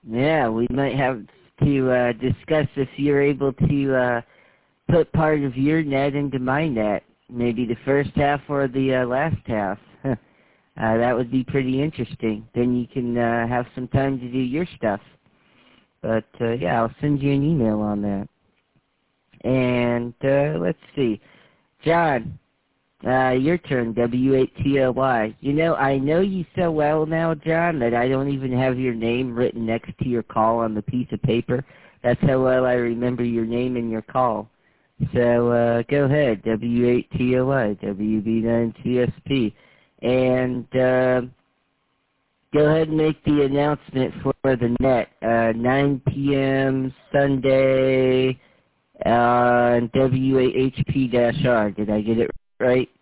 Yeah, we might have to discuss if you're able to put part of your net into my net, maybe the first half or the last half. That would be pretty interesting. Then you can have some time to do your stuff. But, yeah, I'll send you an email on that. And let's see. John, your turn, W8TLY. You know, I know you so well now, John, that I don't even have your name written next to your call on the piece of paper. That's how well I remember your name and your call. So go ahead, W8TLY, WB9TSP. And go ahead and make the announcement for the net. 9 p.m. Sunday on W8HP-R. Did I get it right?